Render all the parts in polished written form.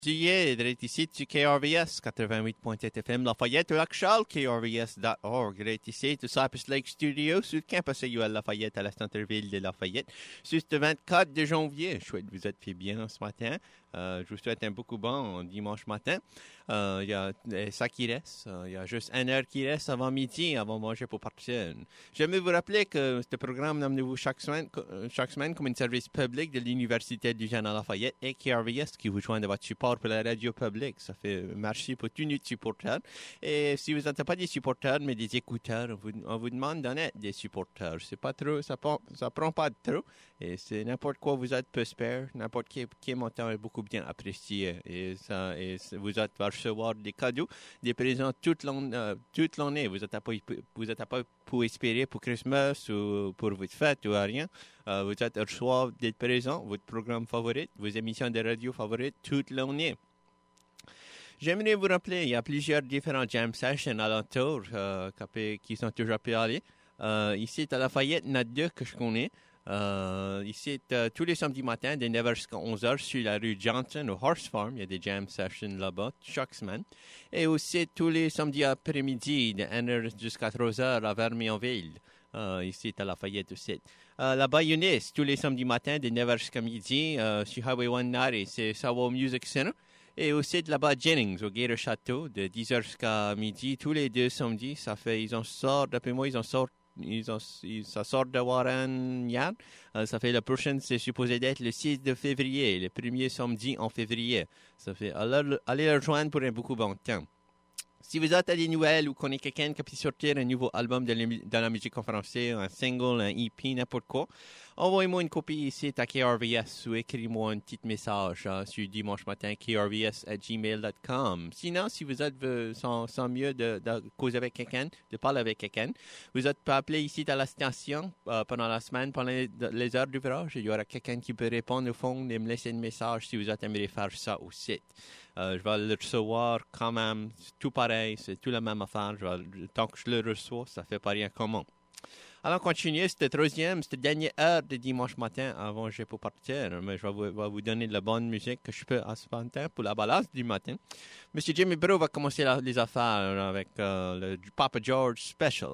Juillet, direct ici du KRVS 88.7 FM Lafayette, Lac Charles, krvs.org, direct ici du Cypress Lake Studio, sur le campus UL Lafayette à la centre-ville de Lafayette. C'est le 24 de janvier. Je souhaite que vous êtes fait bien ce matin. Je vous souhaite un beaucoup bon dimanche matin. Il y a ça qui reste. Il y a juste 1 heure qui reste avant midi, avant de manger pour partir. J'aimerais vous rappeler que ce programme amenez-vous chaque semaine comme un service public de l'Université du Jean à Lafayette et KRVS qui vous joint de votre support pour la radio publique. Ça fait merci pour tous nos supporters. Et si vous n'êtes pas des supporters, mais des écouteurs, on vous demande d'en être des supporters. C'est pas trop, ça prend pas de trop. Et c'est n'importe quoi vous êtes peut se faire, n'importe quel montant est beaucoup bien apprécié. Et vous allez recevoir des cadeaux, des présents toute l'année. Vous n'êtes pas pour espérer pour Christmas ou pour votre fête ou rien. Vous allez recevoir des présents, votre programme favori, vos émissions de radio favorites toute l'année. J'aimerais vous rappeler, il y a plusieurs différents jam sessions alentour qui sont toujours pu aller. Ici, à Lafayette, il y en a 2 que je connais. Ici, tous les samedis matins, de 9h jusqu'à 11h, sur la rue Johnson, au Horse Farm. Il y a des jam sessions là-bas, chaque semaine. Et aussi, tous les samedis après-midi, de 1h jusqu'à 3h, à Vermionville. Ici, à Lafayette aussi. La Bayonnaise, tous les samedis matins, de 9h jusqu'à midi, sur Highway 190, c'est Sawo Music Center. Et aussi de là-bas, Jennings, au Gator Château, de 10h jusqu'à midi, tous les 2 samedis. Ça sort de Warren Yard. Ça fait la prochaine, c'est supposé d'être le 6 de février, le premier samedi en février. Ça fait, allez le rejoindre pour un beaucoup bon temps. Si vous êtes à des nouvelles ou connaissez quelqu'un qui peut sortir un nouveau album de la musique en français, un single, un EP, n'importe quoi, envoyez-moi une copie ici à KRVS ou écrivez-moi un petit message sur dimanche matin, krvs@gmail.com. Sinon, si vous êtes sans mieux de causer avec quelqu'un, de parler avec quelqu'un, vous êtes pas appelé ici à la station pendant la semaine, pendant les heures d'ouvrage. Il y aura quelqu'un qui peut répondre au fond et me laisser un message si vous aimeriez faire ça aussi. Je vais le recevoir quand même, c'est tout pareil, c'est tout la même affaire. Tant que je le reçois, ça fait pas rien comment. Alors, continuez, cette dernière heure de dimanche matin avant que je peux partir. Mais je vais vous donner de la bonne musique que je peux à ce matin pour la balade du matin. Monsieur Jimmy Bro va commencer les affaires avec le Papa George Special.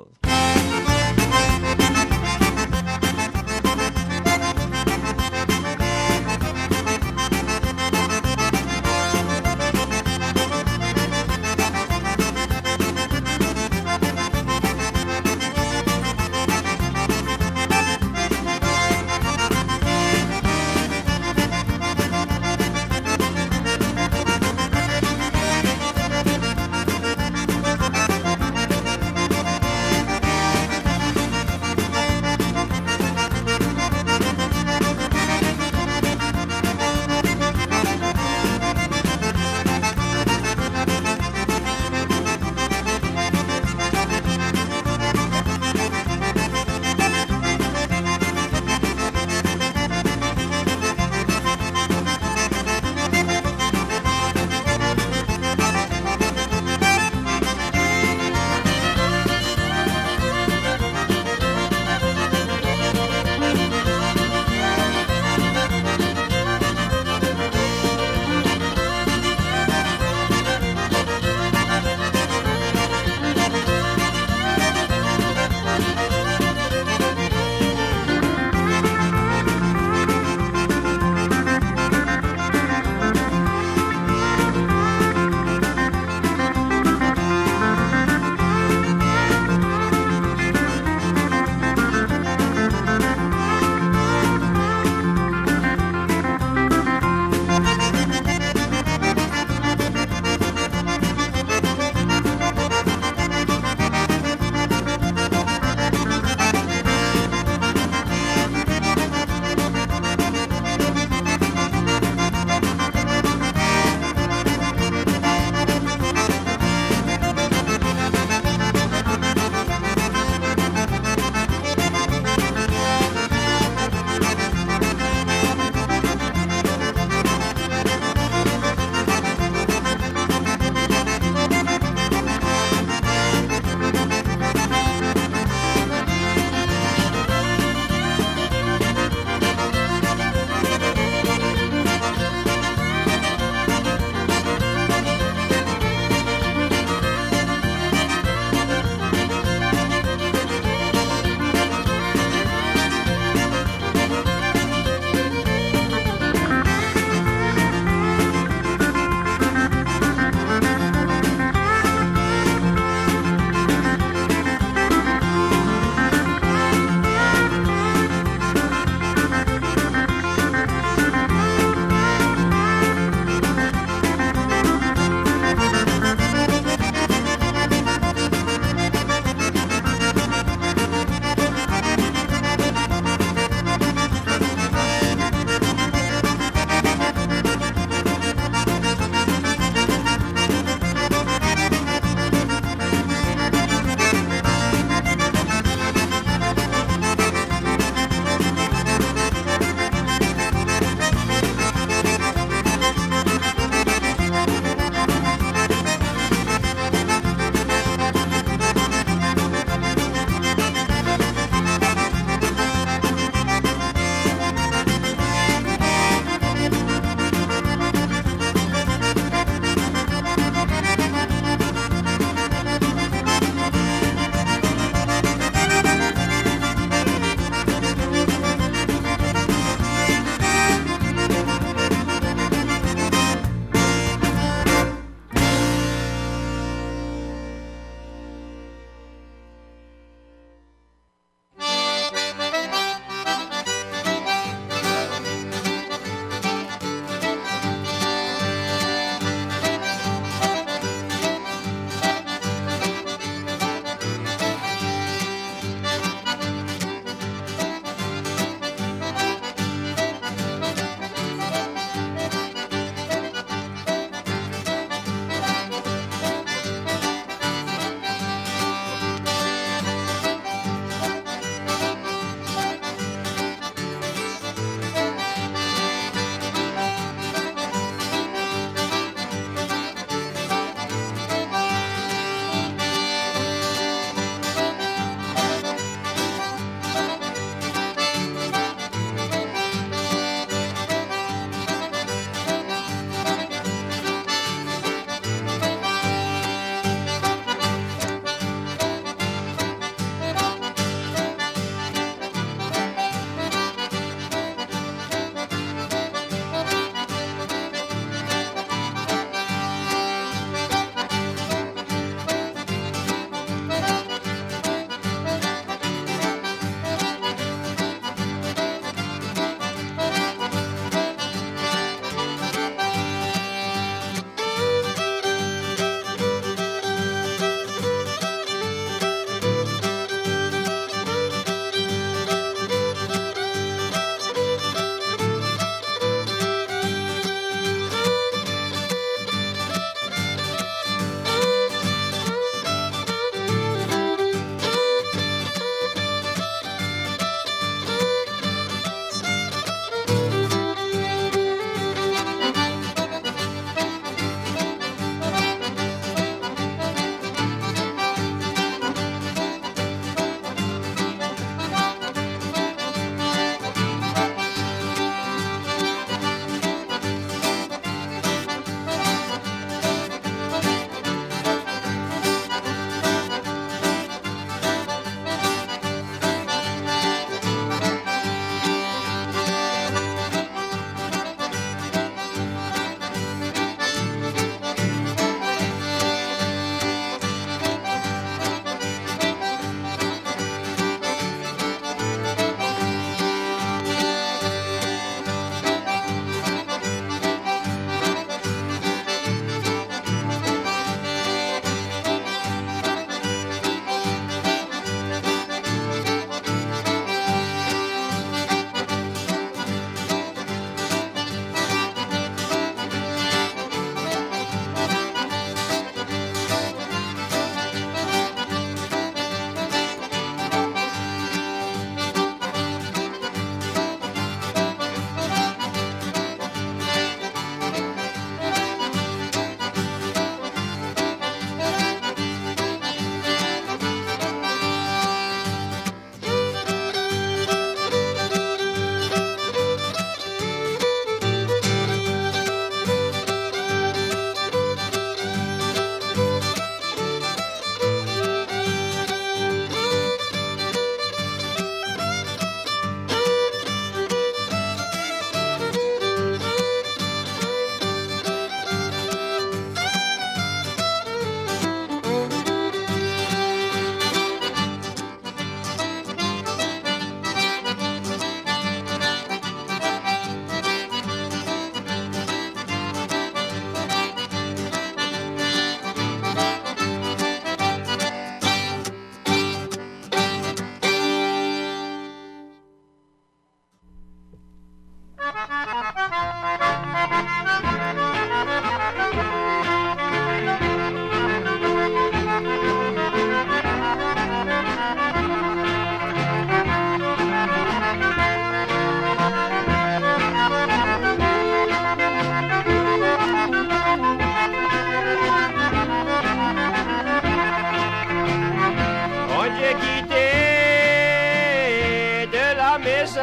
descends,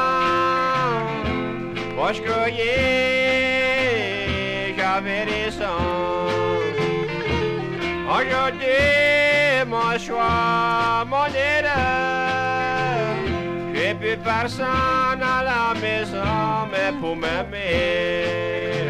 moi je croyais j'avais raison. Aujourd'hui, mon choix, mon erreur, j'ai plus personne à la maison, mais pour m'aimer.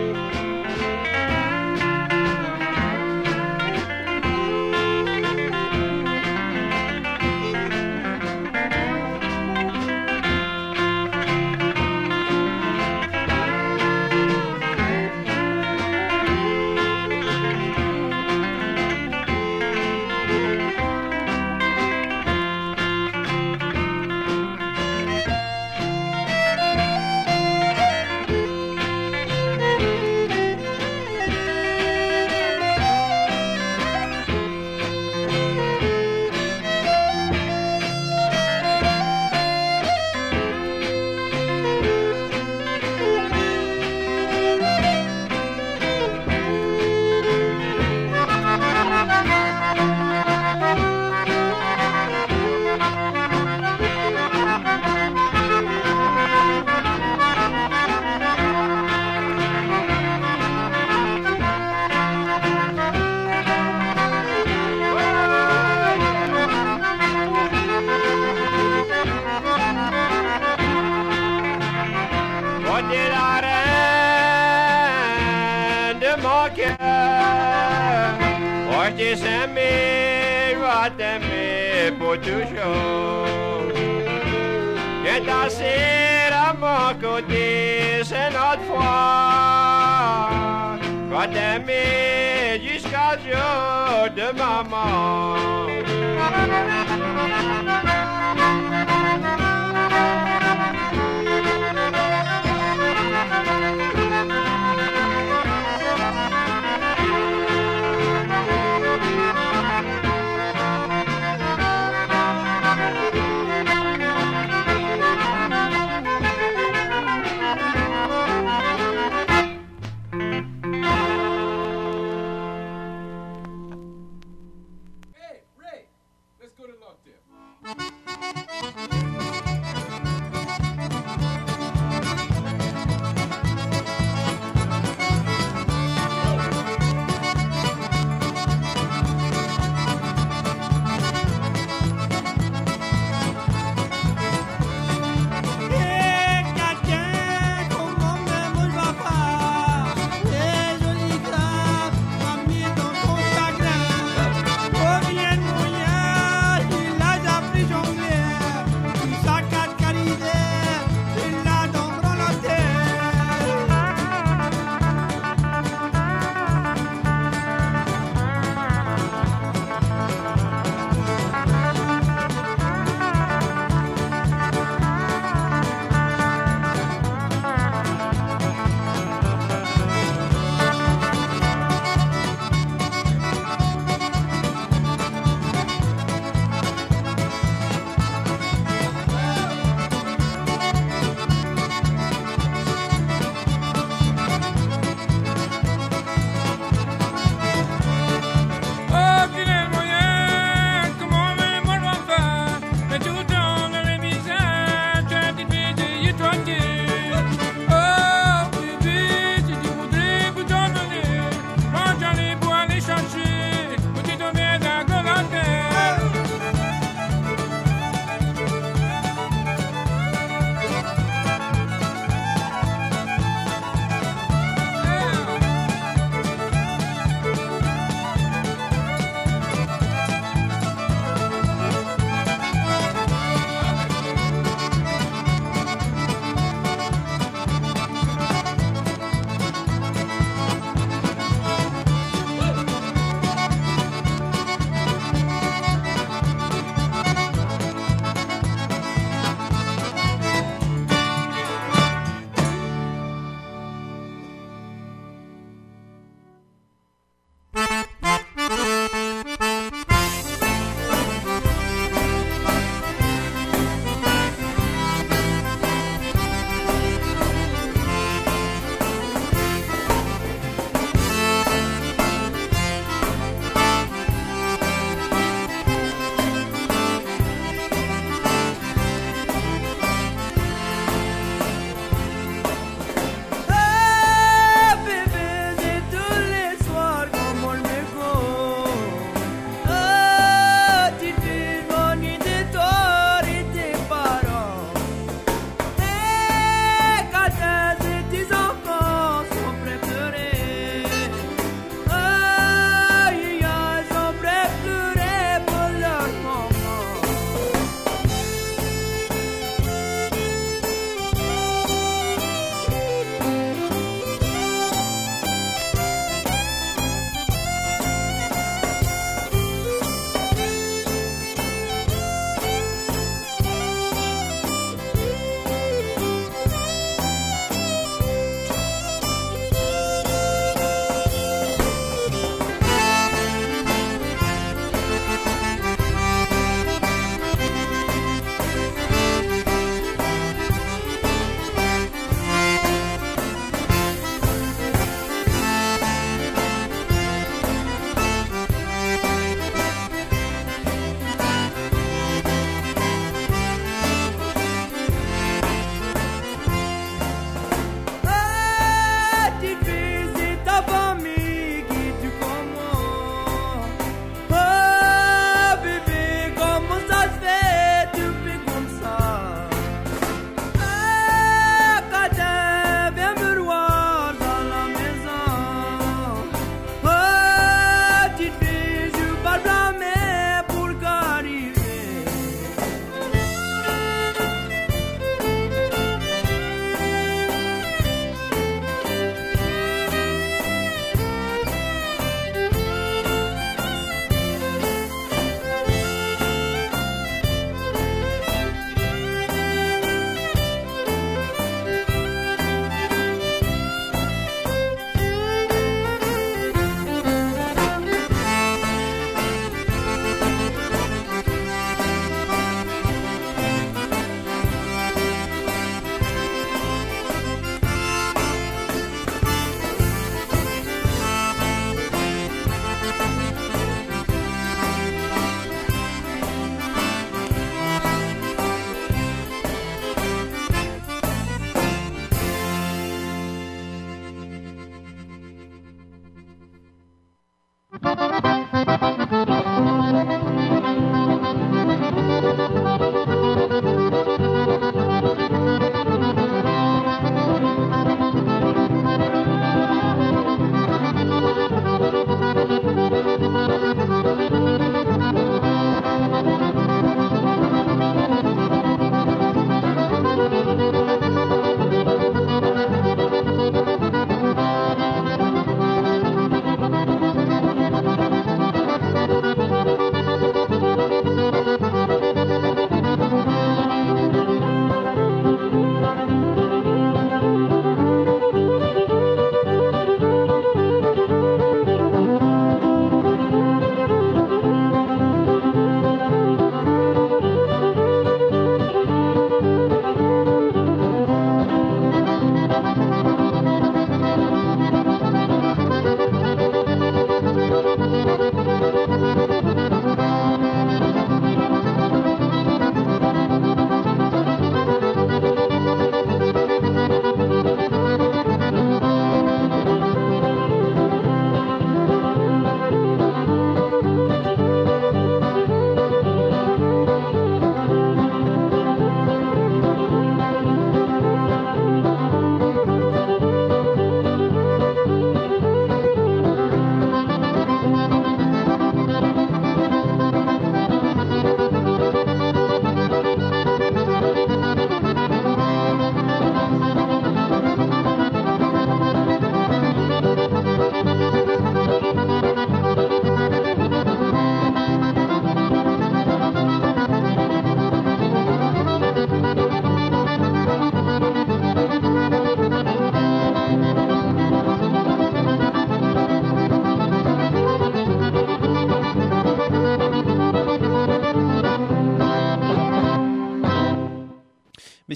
T'aimer, je vais t'aimer pour toujours. Viens danser à mon côté, c'est notre foi. Je vais t'aimer jusqu'au jour de ma mort. Hey, Ray, let's go to Lockdale.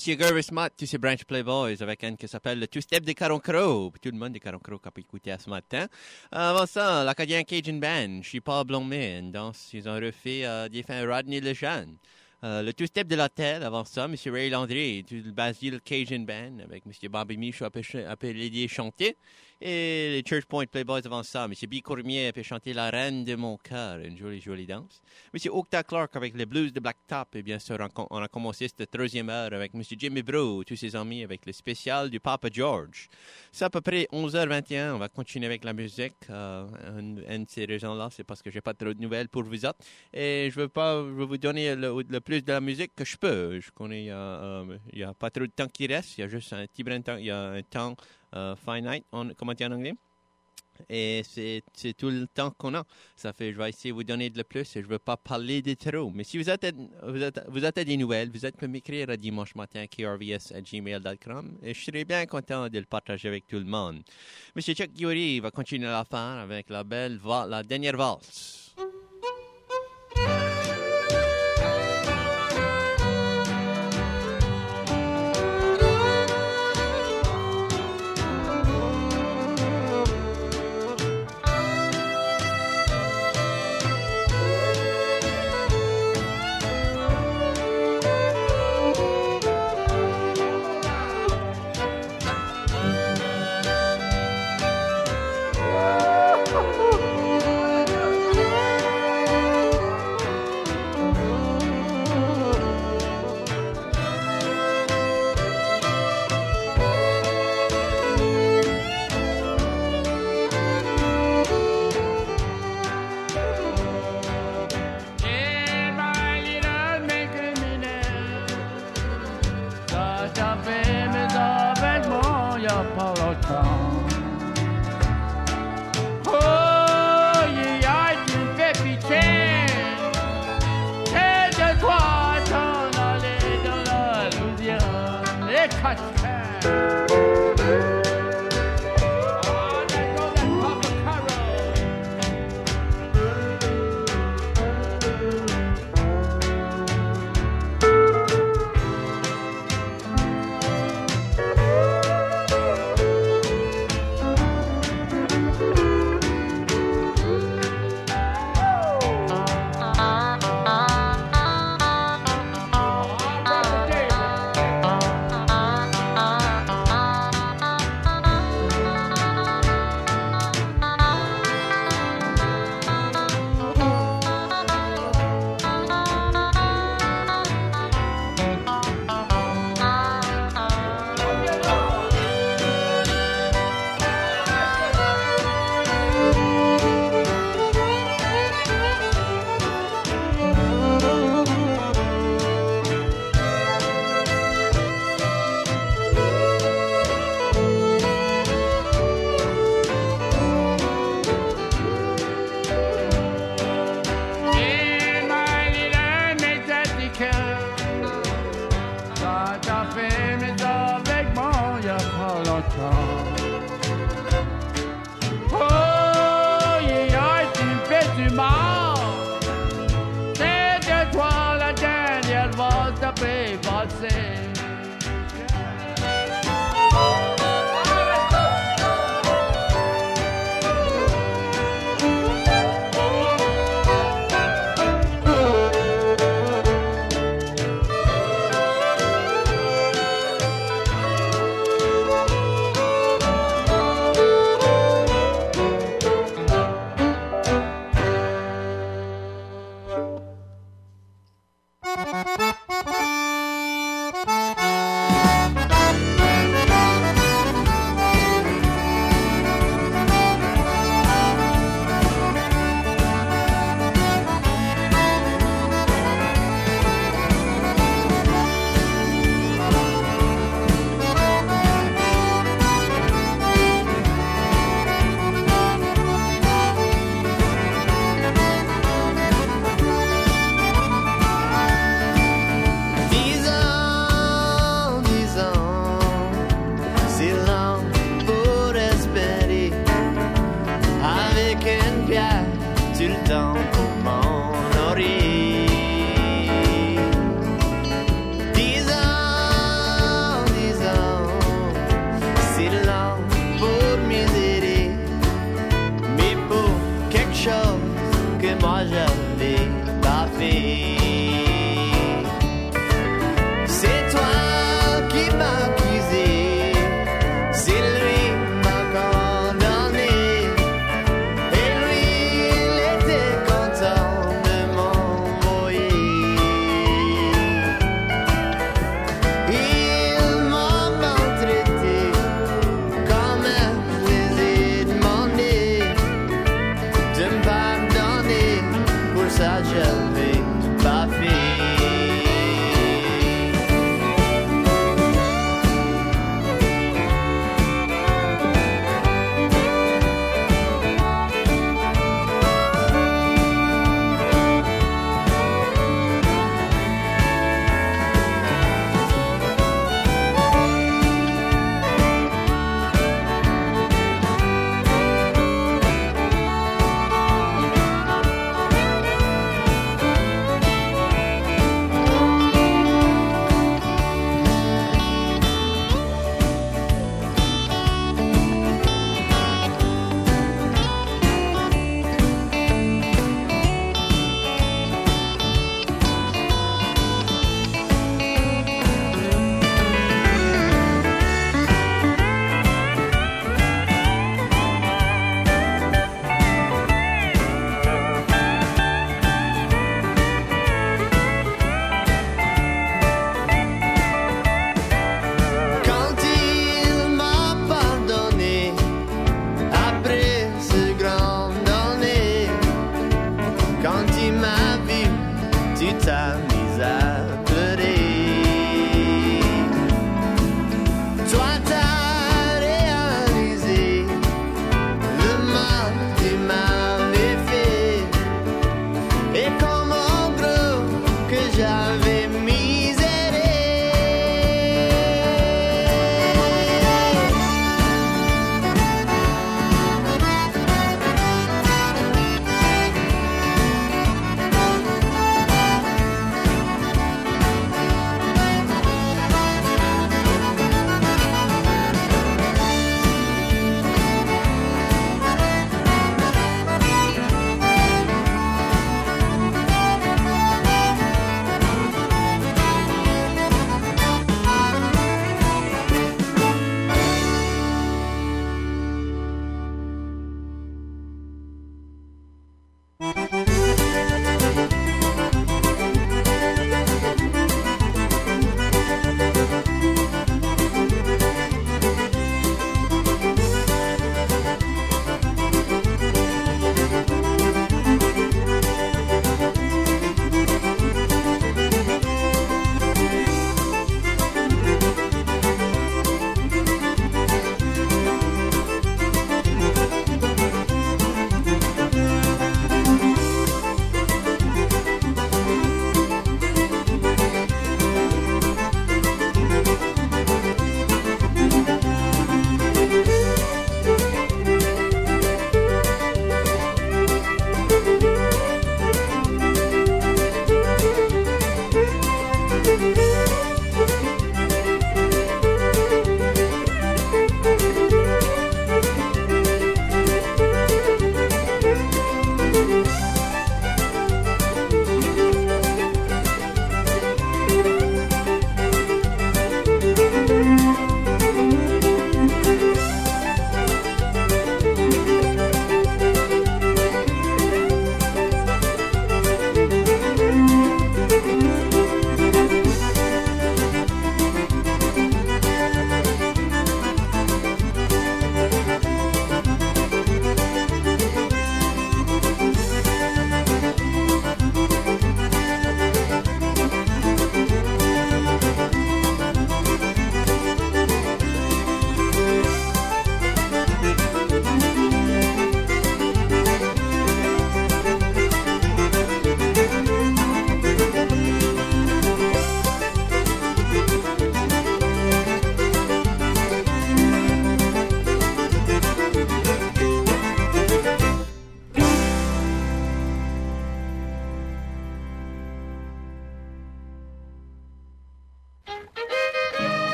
Monsieur Gervis Mott, tous ces Branch Playboys, avec un qui s'appelle le Two-Step des Caron Crow. Tout le monde des Caron Crow qui a pu écouter à ce matin. Avant ça, l'Acadien Cajun Band, je suis Paul Blomé, une danse, ils ont refait des fins Rodney Lejeune. Le Two-Step de l'Hôtel, avant ça, M. Ray Landry, le Basile Cajun Band, avec M. Bobby Michaud appelé chanter. Et les Church Point Playboys avant ça, M. B. Courmier a pu chanter La Reine de mon cœur, une jolie danse. M. Octa Clark avec les Blues de Blacktop. Et bien sûr, on a commencé cette troisième heure avec M. Jimmy Bro, tous ses amis, avec le spécial du Papa George. C'est à peu près 11h21. On va continuer avec la musique. Une de ces raisons-là, c'est parce que j'ai pas trop de nouvelles pour vous autres. Et je veux vous donner le plus de la musique que je peux. Je connais, il y a pas trop de temps qui reste. Il y a juste un petit brin de temps. Il y a un temps finite, comment dire en anglais? Et c'est tout le temps qu'on a. Ça fait, je vais essayer de vous donner de le plus et je ne veux pas parler de trop. Mais si vous avez des nouvelles, vous pouvez m'écrire à dimanche matin krvs@gmail.com et je serai bien content de le partager avec tout le monde. Monsieur Chuck Yuri va continuer à faire avec la dernière valse. chose que moi j'avais pas fait. C'est toi qui m'as accusé, c'est lui m'a condamné, et lui il était content de m'envoyer. Il m'a maltraité comme je les ai demandé de me pardonner, pour ça je vais pas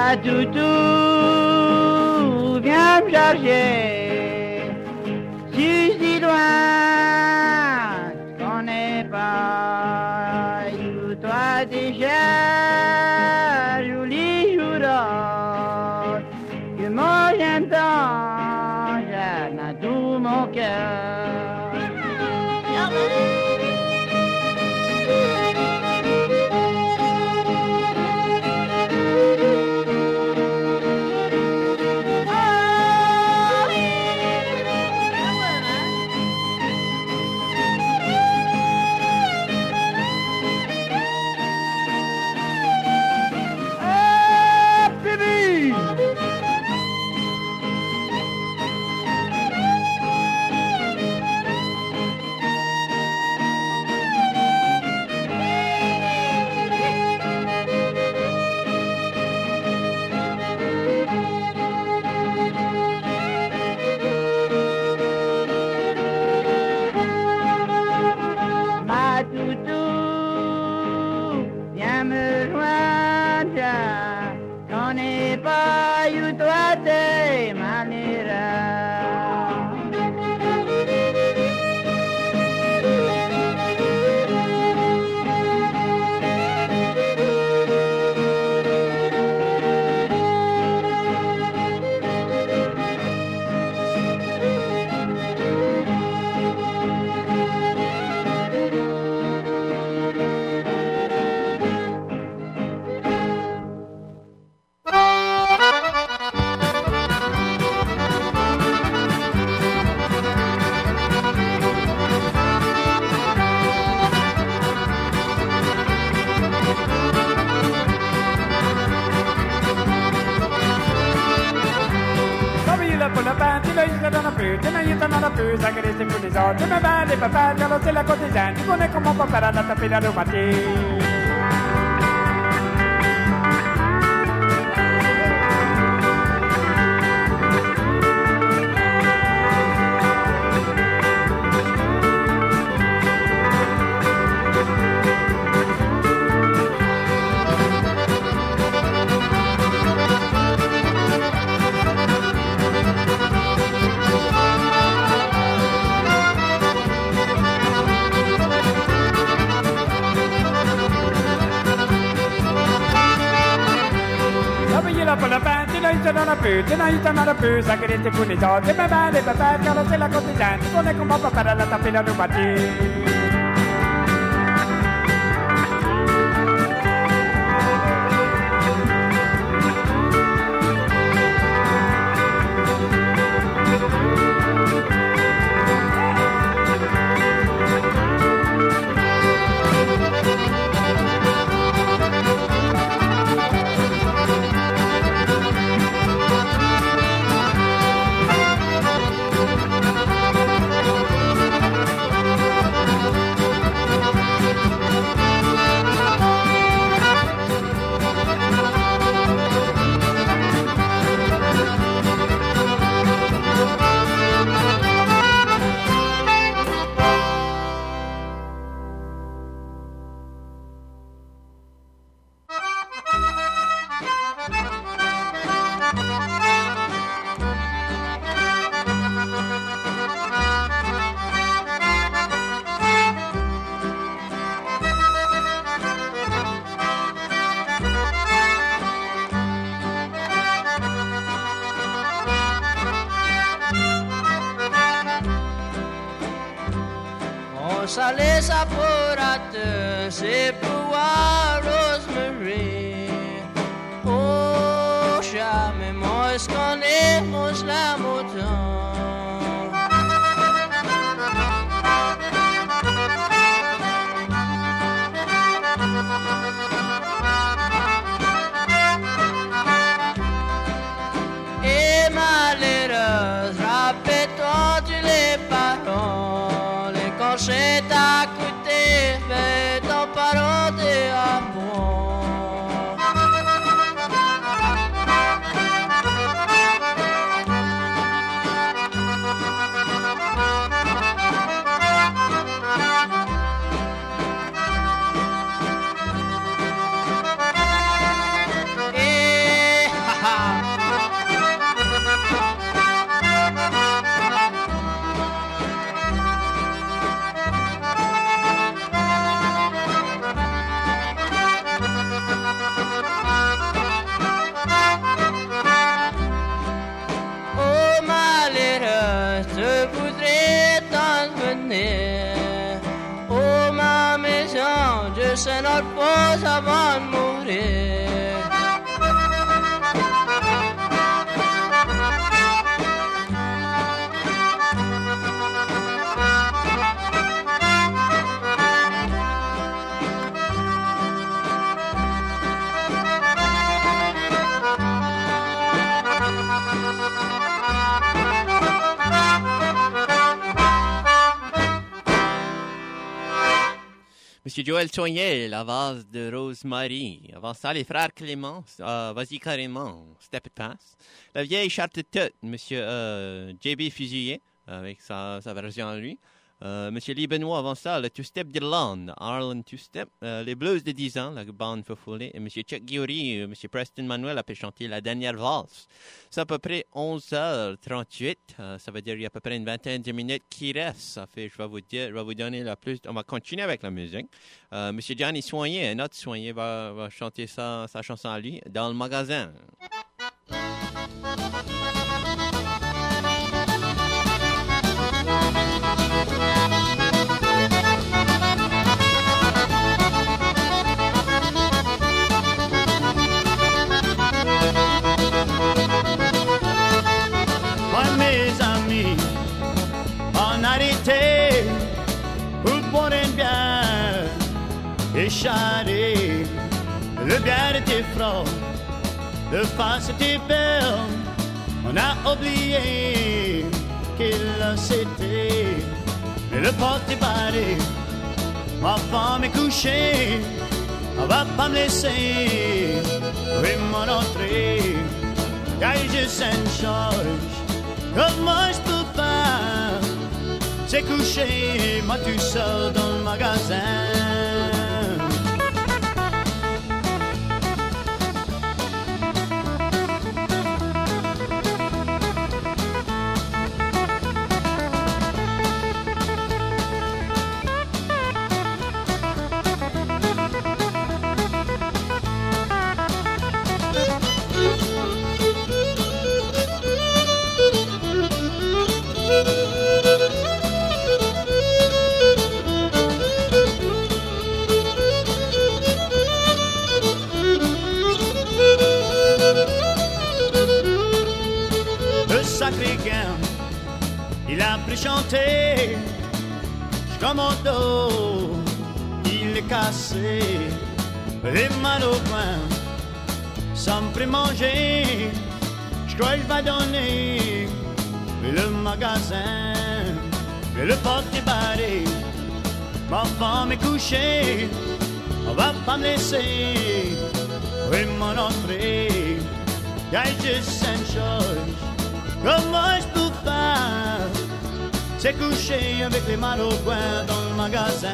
Ma toutou, viens me chercher. Si loin, je connais pas. You, toi déjà, joli jour. Que moi j'aime tant, j'aime à tout mon cœur. Tu me vas les papas, car c'est la quotidienne. Tu connais comment on peut faire la taper la rhumatique. Tonight I'm peu, ça que les pour les autres. Tu me vas les papas, car c'est la quotidienne. Tu connais comment on peut faire la taper la rhumatique. Salé saporate, c'est pour Rosemary. Oh, jamais moi, est-ce qu'on est, moi, la mouton. Et malheureuse, rappelle-toi les paroles, quand j'ai à côté, fais ton parole à moi. c'est notre pause avant de mourir. Monsieur Joël Choignet, la vase de Rosemary. Avant ça, les frères Clément, vas-y carrément, Step It Pass. La vieille charte toute, Monsieur JB Fusilier, avec sa version à lui. Monsieur Lee Benoît, avant ça, le Two-Step d'Irlande, Ireland Two-Step. Les Blues de 10 ans, la bande Fofolé. Et Monsieur Chuck Guillory, Monsieur Preston Manuel a pu chanter la dernière valse. C'est à peu près 11h38. Ça veut dire qu'il y a à peu près une vingtaine de minutes qui restent. Ça fait, je vais vous donner la plus. On va continuer avec la musique. Monsieur Johnny Soigné, un autre Soigné, va chanter sa chanson à lui dans le magasin. Arrêté pour boire un bière et charrer. Le bière était froid, le face était belle. On a oublié qu'il c'était. Mais le porte est barré, ma femme est couchée. On va pas me laisser, oui mon entrée. Car je sens charge, comment je peux faire? C'est couché, moi tout seul dans le magasin. Il a pris chanter, comme mon dos, il est cassé, les mains au coin, sans me manger, je crois qu'il va donner le magasin, le porte est barré, ma femme est couchée, on va pas me laisser, oui mon entrée, I just sent charge. Comment je peux faire? C'est couché avec les mains au coin dans le magasin.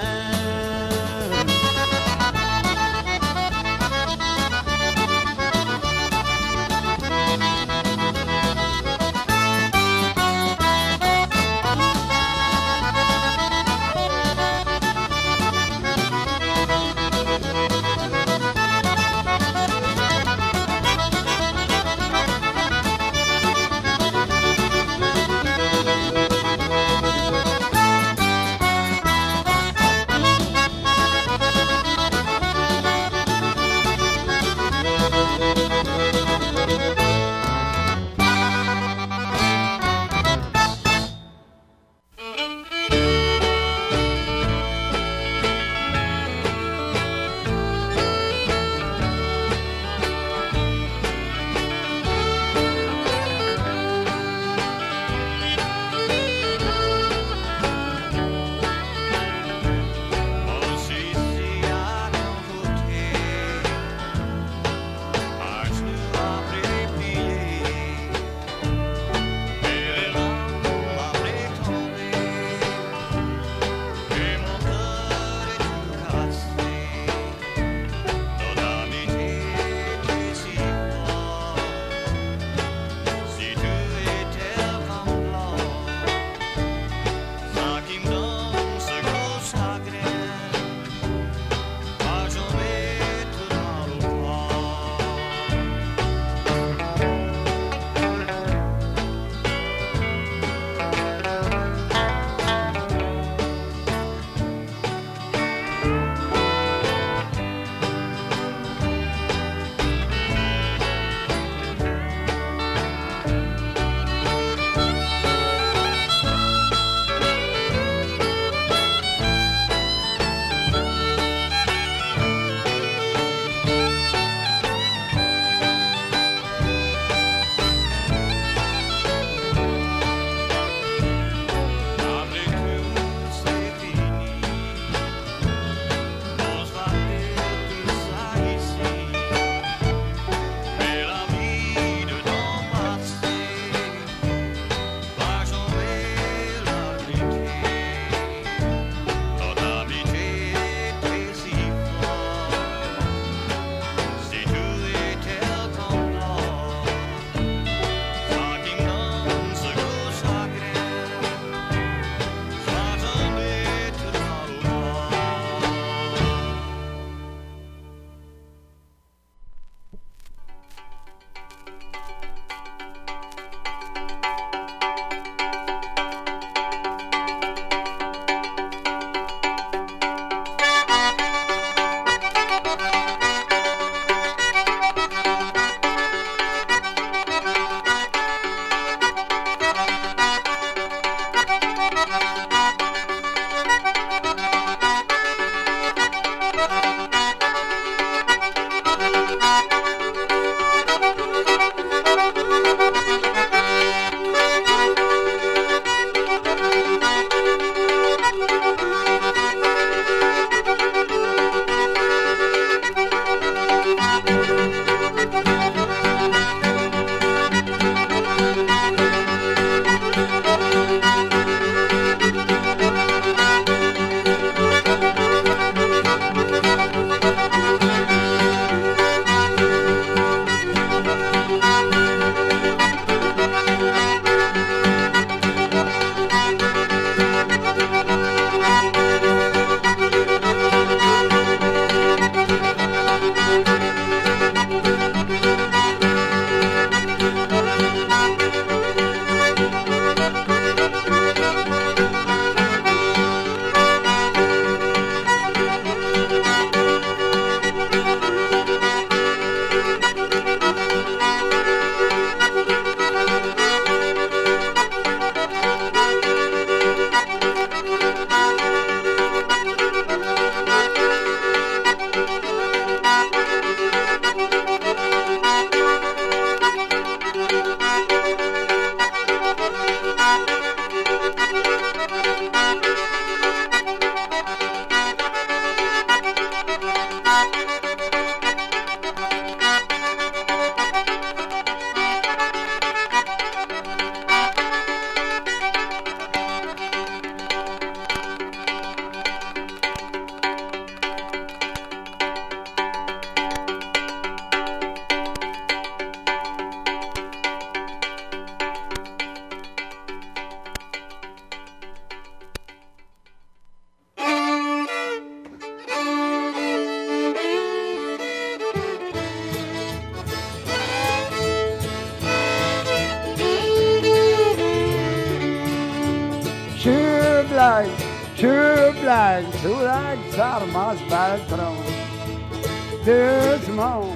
blague, ça ramasse Baltron. Doucement,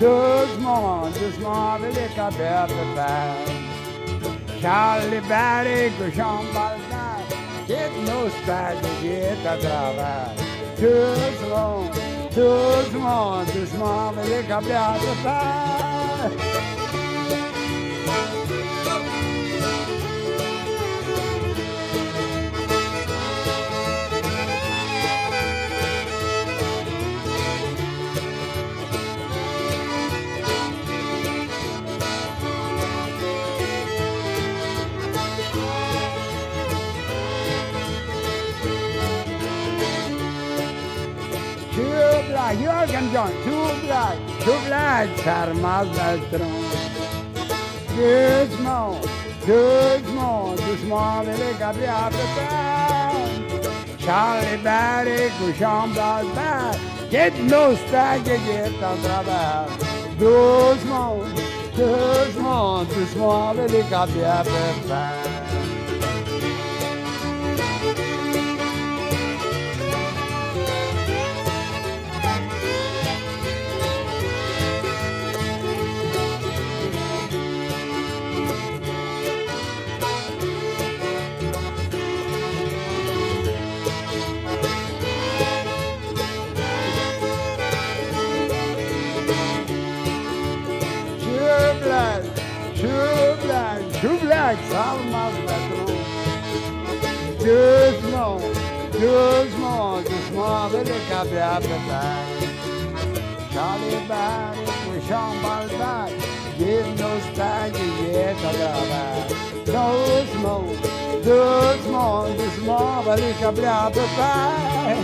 avec les cabernes de fer. Charlie Barry, cochon Baltard, get nos stades, get à travers. Doucement, avec les cabernes de fer. Jürgen John, too black, ça ramasse Baltron. Doucement, avec les cabrières de fer. Charlie Barry, cochon Baltard, get nos stades, get en travers. Doucement, avec les cabrières de fer. Too black, ça ramasse Baltron. Doucement, avec les cabrières de fer. Charlie Barry, cochon Baltard, give nos stades, get à travers. Doucement, avec les cabrières de fer.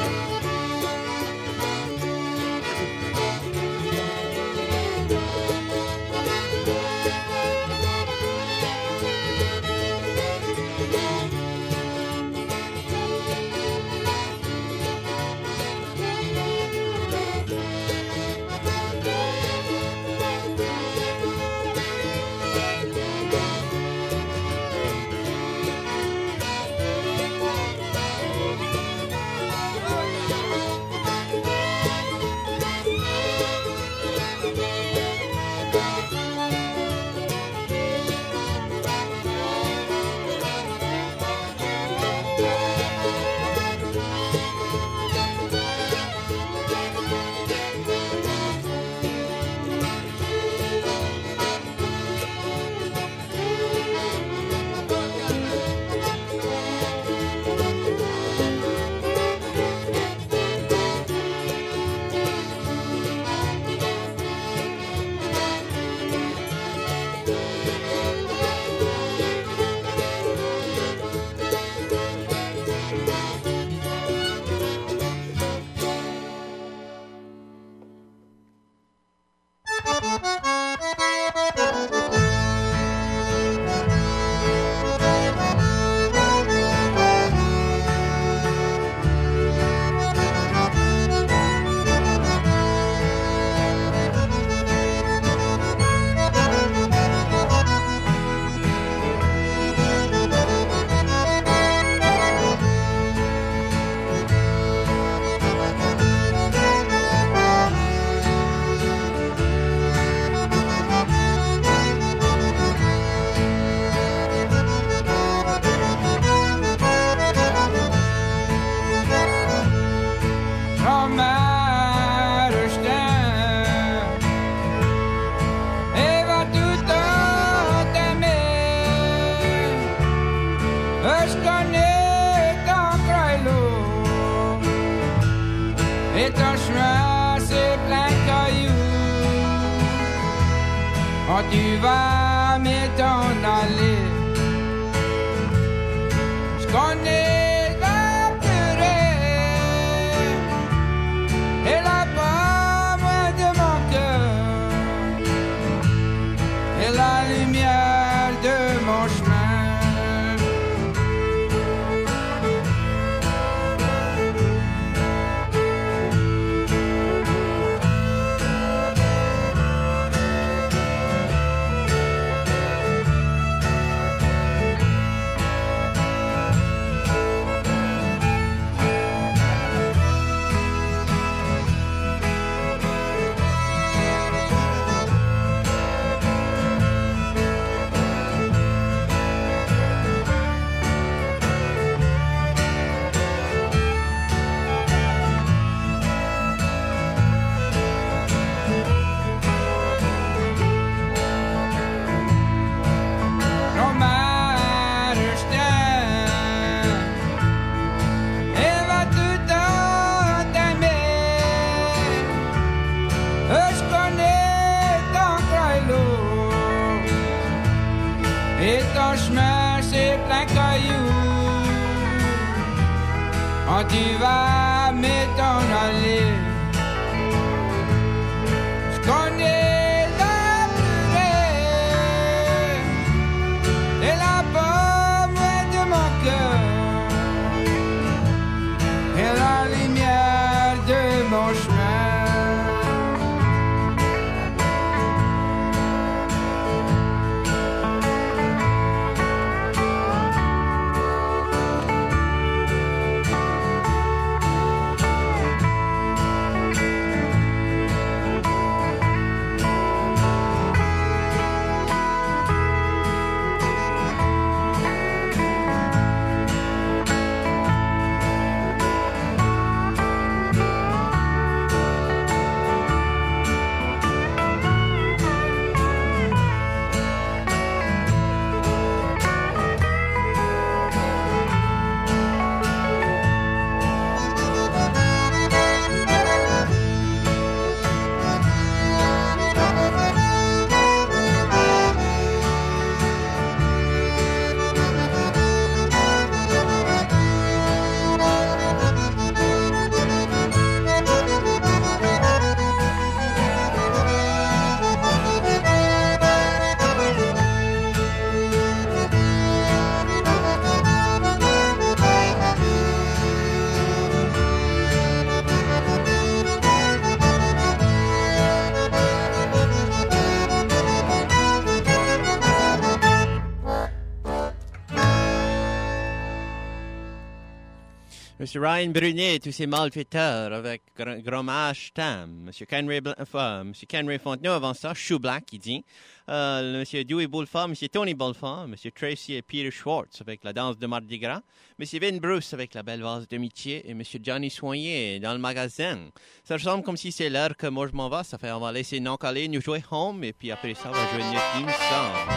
quand tu vas m'en aller. Je connais la purée et la pomme de mon cœur et la lumière de mon chemin. Et ton chemin c'est plein cailloux. Quand tu vas m'en aller, je connais la purée et la pomme de mon cœur et la lumière de mon chemin. M. Ryan Brunet et tous ses malfaiteurs avec Grommage Tam. M. Kenray Fontenot avant ça, Shoe Black, il dit. M. Dewey Bulford, M. Tony Bulford, M. Tracy et Peter Schwartz avec la danse de Mardi Gras, M. Vin Bruce avec la belle vase d'amitié et M. Johnny Soigné dans le magasin. Ça ressemble comme si c'est l'heure que moi je m'en vais. Ça fait on va laisser Non-Calé nous jouer Home et puis après ça on va jouer notre theme song.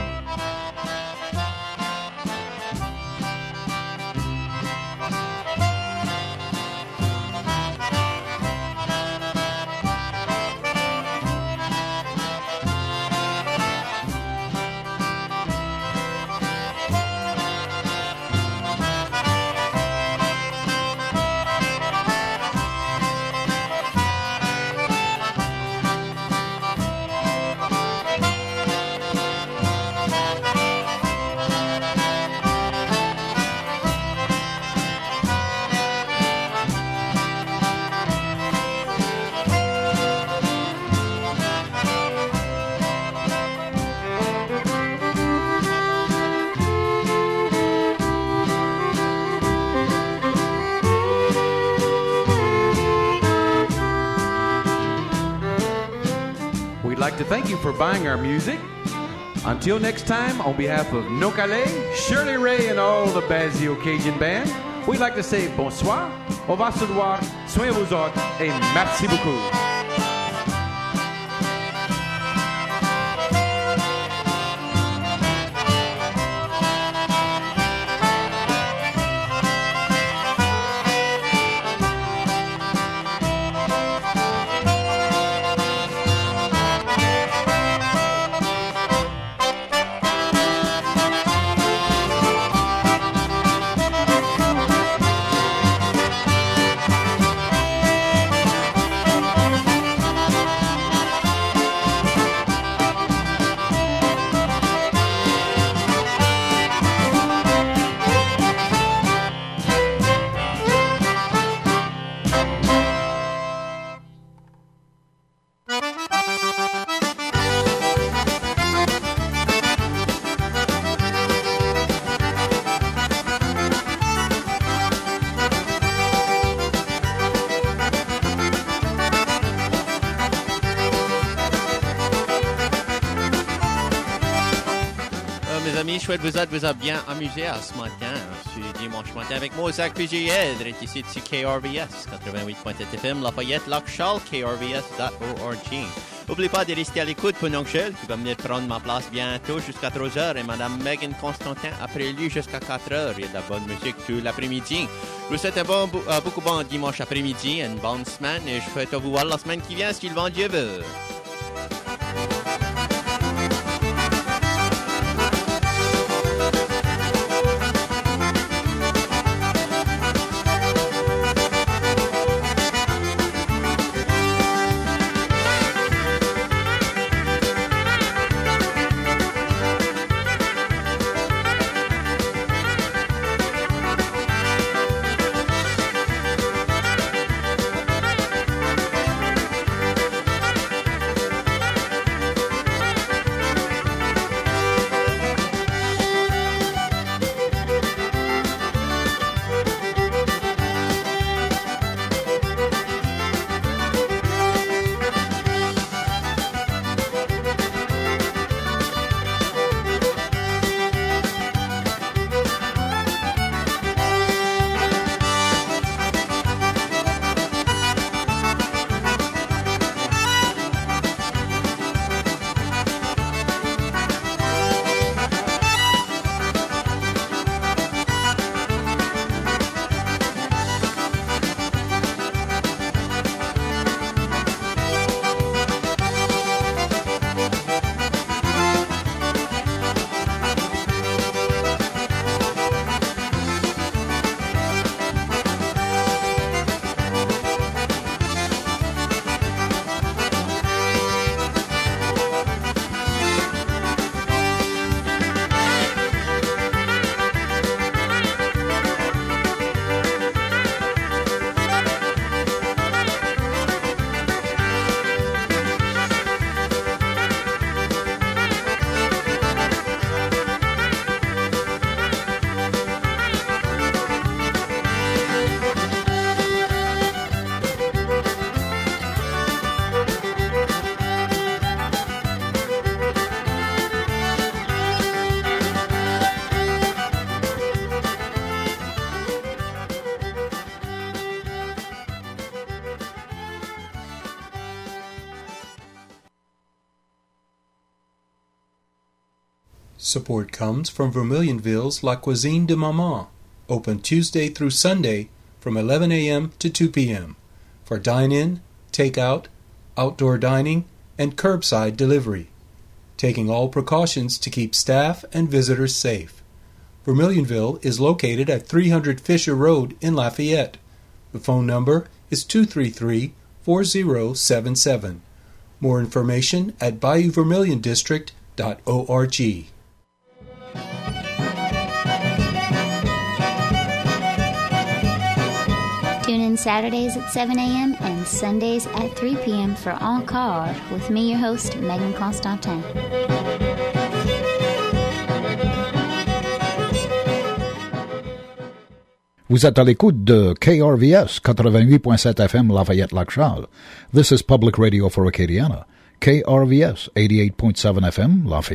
We'd like to thank you for buying our music. Until next time, on behalf of No-Calais, Shirley Ray, and all the Bazio Cajun Band, we'd like to say bonsoir, au revoir sur le voir, soyez vous autres, et merci beaucoup. Je souhaite vous êtes bien amusés à ce matin, ce dimanche matin, avec moi, Zach PGL, ici de KRVS, 88.7 FM, Lafayette, Lac-Charles, krvs.org. N'oubliez pas de rester à l'écoute pour Nongel, qui va venir prendre ma place bientôt jusqu'à 3h, et Mme Megan Constantin après lui jusqu'à 4h. Il y a de la bonne musique tout l'après-midi. Je vous souhaite un beaucoup bon dimanche après-midi, une bonne semaine, et je souhaite vous voir la semaine qui vient, si le vent Dieu veut. Support comes from Vermilionville's La Cuisine de Maman, open Tuesday through Sunday from 11 a.m. to 2 p.m. for dine-in, take-out, outdoor dining, and curbside delivery, taking all precautions to keep staff and visitors safe. Vermilionville is located at 300 Fisher Road in Lafayette. The phone number is 233-4077. More information at BayouVermilionDistrict.org. Tune in Saturdays at 7 a.m. and Sundays at 3 p.m. for Encore with me, your host, Megan Constantin. Vous êtes à l'écoute de KRVS 88.7 FM Lafayette-Lac-Charles. This is Public Radio for Acadiana. KRVS 88.7 FM Lafayette.